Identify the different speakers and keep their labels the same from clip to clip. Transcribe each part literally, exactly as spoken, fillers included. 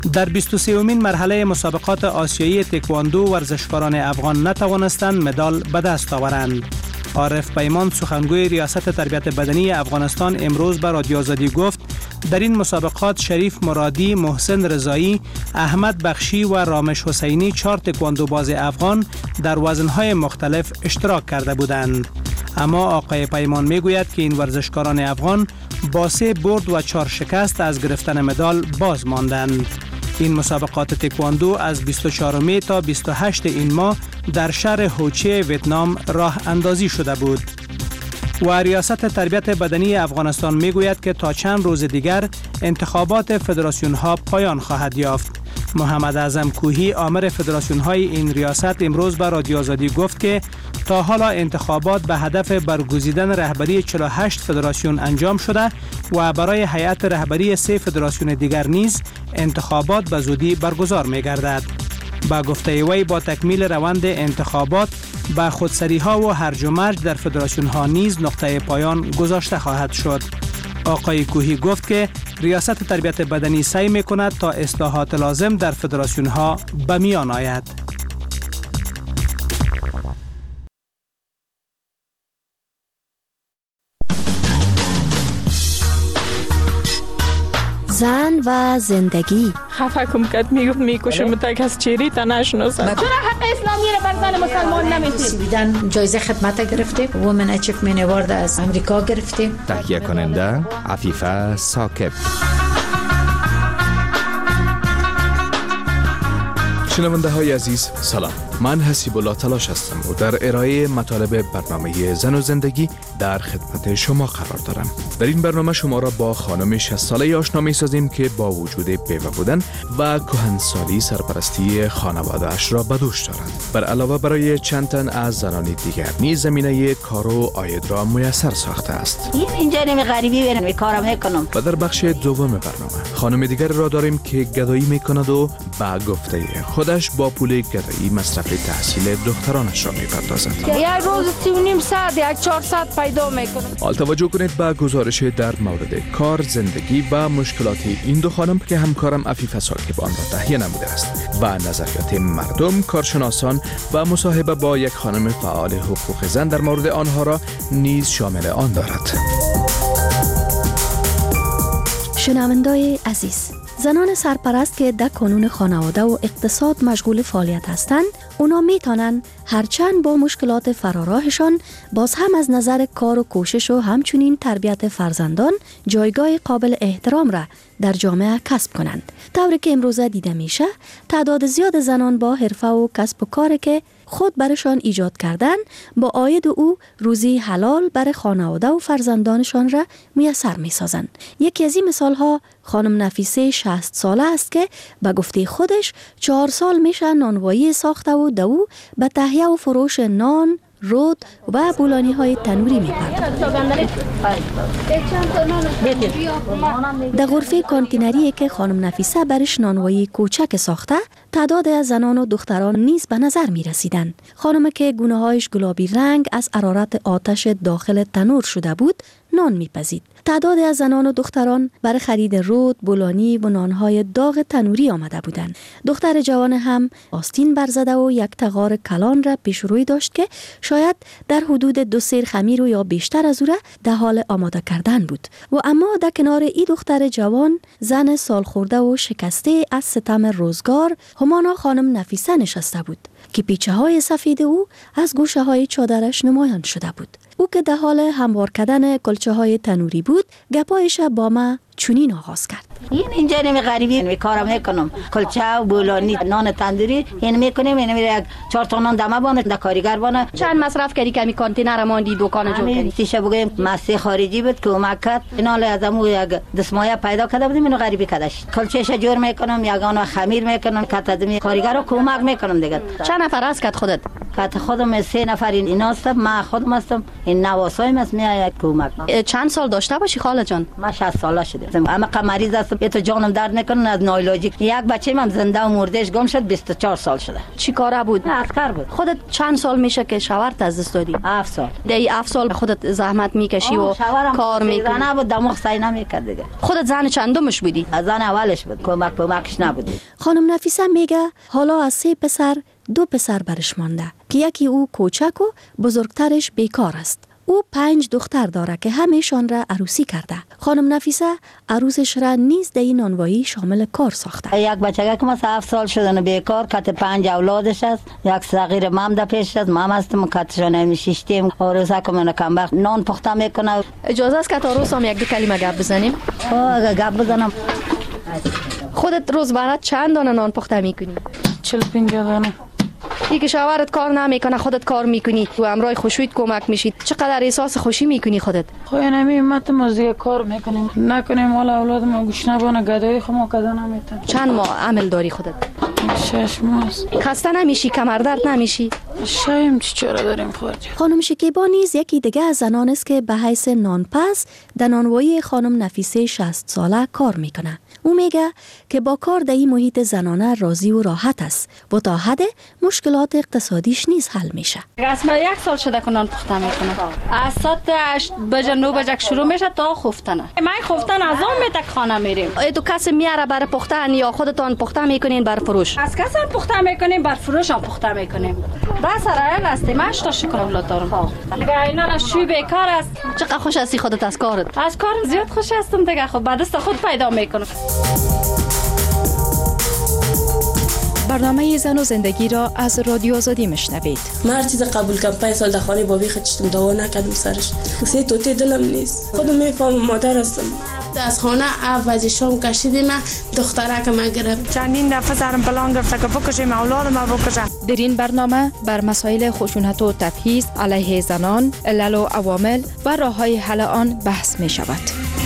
Speaker 1: در بیست و سومین مرحله مسابقات آسیایی تکواندو ورزشکاران افغان نتوانستند مدال به دست آورند. عارف پیمان سخنگوی ریاست تربیت بدنی افغانستان امروز به رادیو آزادی گفت در این مسابقات شریف مرادی، محسن رضایی، احمد بخشی و رامش حسینی چهار تکواندو باز افغان در وزنهای مختلف اشتراک کرده بودند. اما آقای پیمان میگوید که این ورزشکاران افغان با سه برد و چهار شکست از گرفتن مدال باز ماندند. این مسابقات تکواندو از بیست و چهارم تا بیست و هشتم این ماه در شهر هوچی ویتنام راه اندازی شده بود. و ریاست تربیت بدنی افغانستان میگوید که تا چند روز دیگر انتخابات فدراسیون ها پایان خواهد یافت. محمد اعظم کوهی آمر فدراسیون های این ریاست امروز به رادیو آزادی گفت که تا حالا انتخابات به هدف برگزیدن رهبری چهل و هشت فدراسیون انجام شده و برای هیئت رهبری سه فدراسیون دیگر نیز انتخابات به زودی برگزار می گردد. با گفته وی با تکمیل روند انتخابات با خودسری ها و هرج و مرج در فدراسیون ها نیز نقطه پایان گذاشته خواهد شد. آقای کوهی گفت که ریاست تربیت بدنی سعی می کند تا اصلاحات لازم در فدراسیون ها به میان آید.
Speaker 2: زن و زندگی.
Speaker 3: خفه کم کرد میگفت میکشم تک از چیری تا نشناسم.
Speaker 4: چرا حق اسلامی رو بر زن مسلمان نمیدید؟
Speaker 2: سویدن جایزه خدمت گرفتیم. وومن اچیومنت اوارد از امریکا گرفتیم.
Speaker 5: تهیه کننده عفیفه ثاقب. شنونده های عزیز سلام، من حسیب الله تلاش هستم و در ارائه مطالب برنامه زن و زندگی در خدمت شما قرار دارم. در این برنامه شما را با خانم شصت ساله آشنا می سازیم که با وجود بیوه بودن و کهنسالی سرپرستی خانواده اش را به دوش دارد. بر علاوه برای چند تن از زنان دیگر نیز زمینه کار و عاید را میسر ساخته است.
Speaker 4: اینجا نمی غریبی برم کارم میکنم.
Speaker 5: و در بخش دوم برنامه خانم دیگر را داریم که گدایی میکند و با گفته خودش با پول گدایی مصرف تحصیل دخترانش را میپردازد.
Speaker 3: یک روز سی و نیم ساعت یک چهارصد پیدا میکنم.
Speaker 5: حال توجه کنید به گزارش در مورد کار، زندگی و مشکلات این دو خانم که همکارم عفیفه ثاقب آن را تهیه نموده است و نظریات مردم، کارشناسان و مصاحبه با یک خانم فعال حقوق زن در مورد آنها را نیز شامل آن دارد.
Speaker 2: شنوندای عزیز، زنان سرپرست که در کانون خانواده و اقتصاد مشغول فعالیت هستند، اونا میتونن هرچند با مشکلات فراراهشان باز هم از نظر کار و کوشش و همچنین تربیت فرزندان جایگاه قابل احترام را در جامعه کسب کنند. طوری که امروزه دیده میشه تعداد زیاد زنان با حرفه و کسب و کاری که خود برشان ایجاد کردن با عاید او روزی حلال برای خانواده و فرزندانشان را میسر میسازند. یکی از این مثال ها خانم نفیسه شصت ساله است که به گفته خودش چهار سال میشه نانوایی ساخته و دو به تهیه و فروش نان، رود و بولانی های تنوری میپردازد. در غرفه کانتینری که خانم نفیسه برش نانوایی کوچک ساخته، تعداد از زنان و دختران نیز به نظر می رسیدن. خانم که گونه هایش گلابی رنگ از حرارت آتش داخل تنور شده بود، نان میپزید. تعداد از زنان و دختران برای خرید رود، بولانی و نانهای داغ تنوری آمده بودند. دختر جوان هم آستین برزده و یک تغار کلان را پیش روی داشت که شاید در حدود دو سیر خمیر و یا بیشتر از او را در حال آماده کردن بود. و اما در کنار این دختر جوان، زن سال خورده و شکسته از ستم روزگار، همانا خانم نفیسه نشسته بود که پیچه های سفید او از گوشه های چادرش نمایان شده بود. او که در حال هموار کردن کلچه های تنوری بود، گپایش با ما چنین آغاز کرد.
Speaker 4: این اینجا نمی غریبی می کارم میکنم. کلچه و بولانی، نان تندوری این میکنیم. این میره یک چهار تا نان دمه بانه در کارگر بانه.
Speaker 3: چند مصرف کردی که می کانتینر ماندی دکان جو کردی؟
Speaker 4: تیشه بگویم مسی خارجی بود که اومد کرد. اینا از امو یک دسمایه پیدا کرده بودیم، اینو غریبی کردش. کلچهش جور میکنم، یگانو خمیر میکنم، کاتدمی کارگر رو کمک میکنم دیگه.
Speaker 3: چند نفر است که خودت؟
Speaker 4: که خودم سه نفر اینا هستم، من خودم هستم، این نواسایم است میآید کمک.
Speaker 2: چند سال داشته باشی خاله جان؟
Speaker 4: من شصت ساله شدم، اما که مریض هستم تو جانم درد نکنه از نایلوجی. یک بچه من زنده و مردهش گم شد، بیست و چهار سال شده.
Speaker 2: چی کاره بود؟
Speaker 4: عسکر بود.
Speaker 2: خودت چند سال میشه که شوهرت از دست دادی؟
Speaker 4: هفت سال.
Speaker 2: دی هفت سال خودت زحمت میکشی و کار میکنی؟
Speaker 4: زنه بود دماغ سعی نمیکرد دیگه.
Speaker 2: خودت زن چندمش بودی؟
Speaker 4: زن اولش بود، کمک کمکش نبودی.
Speaker 2: خانم نفیسه میگه حالا از سه پسر دو پسر برش مانده که یکی او کوچک و بزرگترش بیکار است. او پنج دختر داره که همهشان را عروسی کرده. خانم نفیسه عروسش را نیز در این نانوایی شامل کار ساخته.
Speaker 4: یک بچه که مثلا هفت سال شدن بیکار، کت پنج اولادش است. یک صغیر مام ده پیش است، مام هستم کتشان نمیشیشتیم. عروسه که من کم وقت نان پخته میکنه.
Speaker 2: اجازه است که تا روز هم یک دو کلمه گپ بزنیم؟
Speaker 4: آه گپ بزنم.
Speaker 2: خودت روز برات چند دانه نان پخته میکنی؟
Speaker 3: چل پنجاه دانه.
Speaker 2: ای که شوهرت کار نمیکنه خودت کار میکنی و امرای خوشویت کمک میشید، چقدر احساس خوشی میکنی خودت؟
Speaker 3: خو نمی مت مزه کار میکنیم، نکنیم حالا اولاد ما گوش نبانه گدای خو کدا نمیتن.
Speaker 2: چند ماه عمل داری خودت؟
Speaker 3: شش ماه.
Speaker 2: خسته نمیشی؟ کمر درد نمیشی؟
Speaker 3: شایم چی چرا داریم خورد.
Speaker 2: خانم شکیبا نیز یکی دیگه از زنان است که به حیث نانپس در نانوایی خانم نفیسه شصت ساله کار میکنه. او میگه که با کار در این محیط زنانه راضی و راحت است و تا حد مشکلات اقتصادیش نیز حل میشه.
Speaker 6: اصلا یک سال شده که نان پخته میکنه. از ساعت هشت بجه نو بجه شروع میشه تا خفتنه. من خفتن از اون میتک خانه میریم.
Speaker 2: تو کسی میاره برای پختن یا خودتان پخته میکنین بر فروش؟
Speaker 6: از کسی هم پخته میکنیم بر فروش هم پخته میکنیم. دست رایل هستیم. من اشتا شکر اولاد دارم. دیگه اینا را شوی بیکار است.
Speaker 2: چقدر خوش هستی خودت از کارت؟
Speaker 6: از کارم زیاد خوش هستم دیگه. خب بعد دست خود پیدا میکنم.
Speaker 7: برنامه زن و زندگی را از رادیو آزادی مشنوید.
Speaker 8: من هر چیز قبول کردم پنج سال در خانه بابی خودم دعوا نکردم سرش. سی توتی دلم نیست. خودم میفهمم مادر هستم.
Speaker 9: از خانه اول شام کشیدیم دختره که من گرفت.
Speaker 10: چندین دفعه سرم پلان گرفته که بکشیم اولادم بکشم.
Speaker 7: در این برنامه بر مسائل خشونت و تبعیض علیه زنان، علل و عوامل و راه‌های حل آن بحث می شود.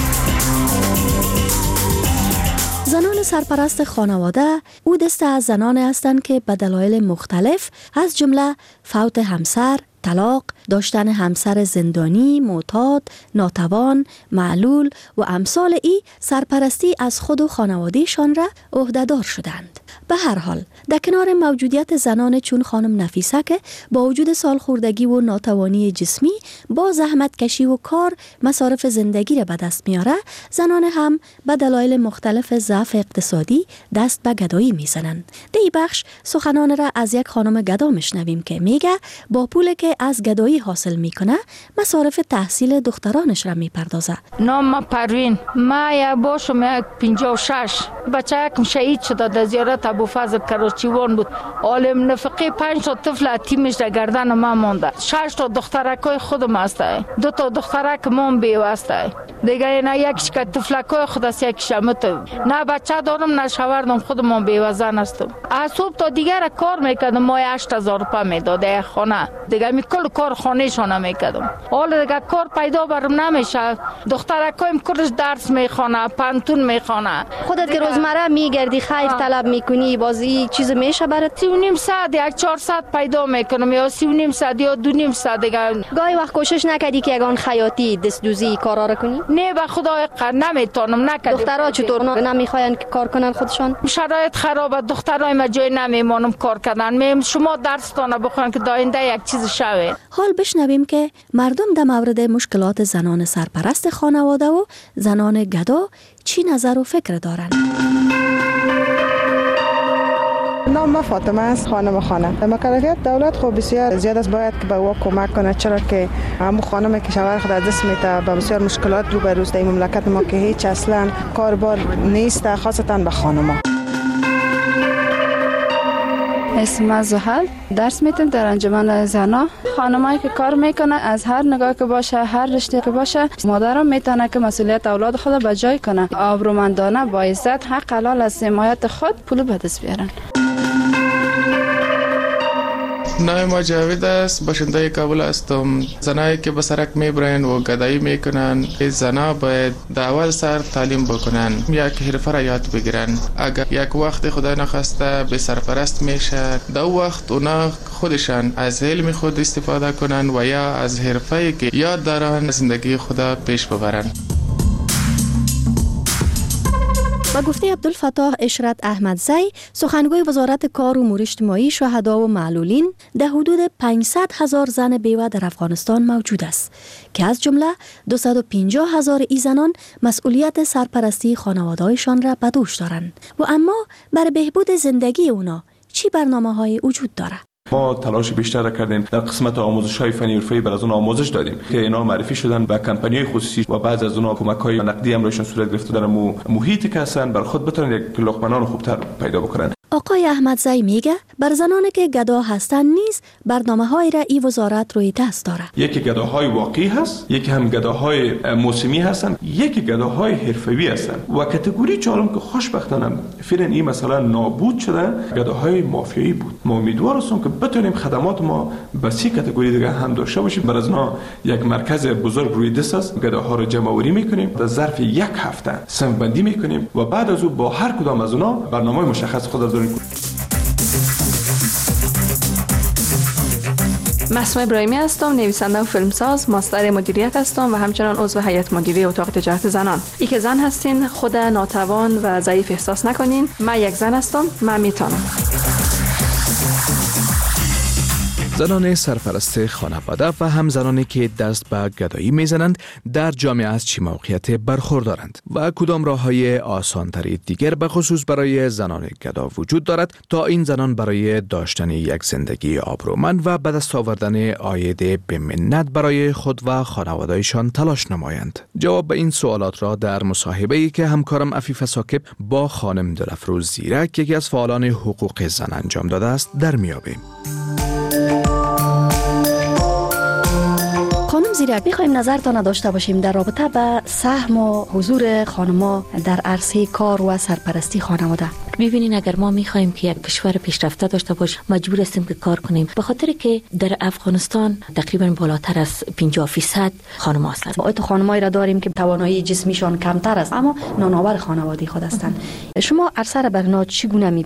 Speaker 2: زنان سرپرست خانواده او دسته از زنان هستند که به دلایل مختلف از جمله فوت همسر، طلاق، داشتن همسر زندانی، معتاد، ناتوان، معلول و امثال ای سرپرستی از خود و خانوادهشان را عهده‌دار شدند. به هر حال در کنار موجودیت زنان چون خانم نفیسه که با وجود سالخوردگی و ناتوانی جسمی با زحمت کشی و کار مصارف زندگی را به دست میاره، زنان هم به دلایل مختلف ضعف اقتصادی دست به گدایی میزنند. در این بخش سخنان را از یک خانم گدا میشنویم که میگه با پولی که از گدایی حاصل میکنه مصارف تحصیل دخترانش را میپردازه.
Speaker 11: نام ما پروین، ما یا باشم یک پنجاه و شش بچه کم شهید شده در زیارت ابوفضل کراچیوان بود. عالم نفقه پنج تا طفل تیمش در گردن ما مونده. شش تا دخترکای خودم هسته، دو تا دخترک مام بیوسته. دیگه اینا یکیش که طفلکای خود است یکیش همته. نه بچه دارم نه شوهرم، خودم بیوزن هستم. از صبح تا دیگر کار میکردم، ماه هشت هزار روپیه میداد خانه. دیگه می کل کار خانه شانه میکردم. حالا دیگه کار پیدا برم نمیشه. دخترکایم کلش درس میخونه، پانتون میخونه.
Speaker 2: خودت که روزمره میگردی خیر طلب میکنی، بازی چیز میشه برات؟
Speaker 11: سی و نیم ساعت یک چهار ساعت پیدا میکنم، یا سی و نیم ساعت یا دو نیم ساعت دیگه.
Speaker 2: گاهی وقت کوشش نکردی که یگان خیاطی دست دوزی کارا رو کنی؟
Speaker 11: نه به خدا نمیتونم نکردم.
Speaker 2: دخترها چطور نمیخواین که کار کنن خودشان؟
Speaker 11: شرایط خرابه، دخترای ما جای نمیمونم کار کردن. میم شما درس تونه بخونن که داینده یک چیز شوه.
Speaker 2: حال بشنویم که مردم در مورد مشکلات زنان سرپرست خانواده و زنان گدا چی نظر و فکر دارند.
Speaker 12: نام ما فاطمه است، خانم خانه. مکلفیت دولت خب بسیار زیاد است، باید که به او کمک کنه، چرا که همون خانمی که شوهر خود از دست میده به بسیار مشکلات روبرو است. این مملکت ما که هیچ اصلا کاربار نیست، خاصتا به خانم‌ها.
Speaker 13: اسم زحل، درس میتونم در انجمن زنا. خانمایی که کار میکنه از هر نگاه که باشه، هر رشته که باشه، مادرم میتونه که مسئولیت اولاد خود به جای کنه. آبرومندانه با عزت حق حلال از حمایت خود پول به دست بیارن.
Speaker 14: نام ما جاوید است، باشنده کابل هستم. زنایی که به سرک میبرن و گدایی میکنن، زنا باید در اول سر تعلیم بکنن، یک حرفه را یاد بگیرن. اگر یک وقت خدا نخواسته به سرپرست میشه، در وقت اونا خودشان از علم خود استفاده کنن و یا از حرفه‌ای که یاد دارن زندگی خدا پیش ببرن.
Speaker 2: با گفته عبدالفتاح اشرت احمدزی، سخنگوی وزارت کار و امور اجتماعی، شهدا و معلولین، در حدود پانصد هزار زن بیوه در افغانستان موجود است که از جمله دویست و پنجاه هزار ای زنان مسئولیت سرپرستی خانواده‌هایشان را به دوش دارند. و اما برای بهبود زندگی اونا چی برنامه‌های وجود داره؟
Speaker 15: ما تلاش بیشتر را کردیم در قسمت آموزش‌های فنی حرفه‌ای بر از اون آموزش دادیم که اینا معرفی شدن به کمپانی‌های خصوصی و بعض از اونها کمک‌های نقدی هم روشون صورت گرفته در محیطی که هستن بر خود بتونن یک لقمه خوبتر پیدا بکنن.
Speaker 2: آقای احمدزی میگه بر زنانی که گدا هستن نیز برنامه‌های را این وزارت روی دست داره.
Speaker 15: یکی گداهای واقعی هست، یکی هم گداهای موسمی هستن، یکی گداهای حرفه‌ای هستن و کاتگوری چهارم که خوشبختانه فعلا این مثلا نابود شده گداهای مافیایی بود. ما امیدوار هستیم که بتونیم خدمات ما به سی کاتگوری دیگه هم داشته باشیم. برای ازنا یک مرکز بزرگ روی دست است، گداها رو جمع آوری می‌کنیم، در ظرف یک هفته صنف بندی می‌کنیم و بعد از او با هر کدام از اونها برنامه مشخص خود از
Speaker 16: مسموع ابراهیمی هستم، نویسنده و فیلمساز، ماستر مدیریت هستم و همچنان عضو هیئت مدیره اتاق تجارت زنان. ای که زن هستین خود ناتوان و ضعیف احساس نکنین. من یک زن هستم، من میتونم.
Speaker 5: زنان سرپرست خانواده و هم زنانی که دست به گدایی میزنند در جامعه از چه موقعیت برخوردارند و کدام راه‌های آسان‌تری دیگر به خصوص برای زنان گدا وجود دارد تا این زنان برای داشتن یک زندگی آبرومند و به دست آوردن عاید به منت برای خود و خانواده‌شان تلاش نمایند. جواب به این سوالات را در مصاحبه‌ای که همکارم عفیفه ساکب با خانم دلفروز زیرک، یکی از فعالان حقوق زن، انجام داده است در میابیم.
Speaker 2: خانم زیرک، می‌خوایم نظرتان داشته باشیم در رابطه با سهم و حضور خانم‌ها در عرصه کار و سرپرستی خانواده.
Speaker 17: ببینین اگر ما می‌خوایم که یک کشور پیشرفته داشته باشیم مجبور هستیم که کار کنیم، به خاطر که در افغانستان تقریبا بالاتر از پنجاه درصد خانم‌ها هستند.
Speaker 2: ما تو خانمایی را داریم که توانایی جسمیشان کمتر است اما نانآور خانوادگی خود هستند. شما عرصه را برنا چگونه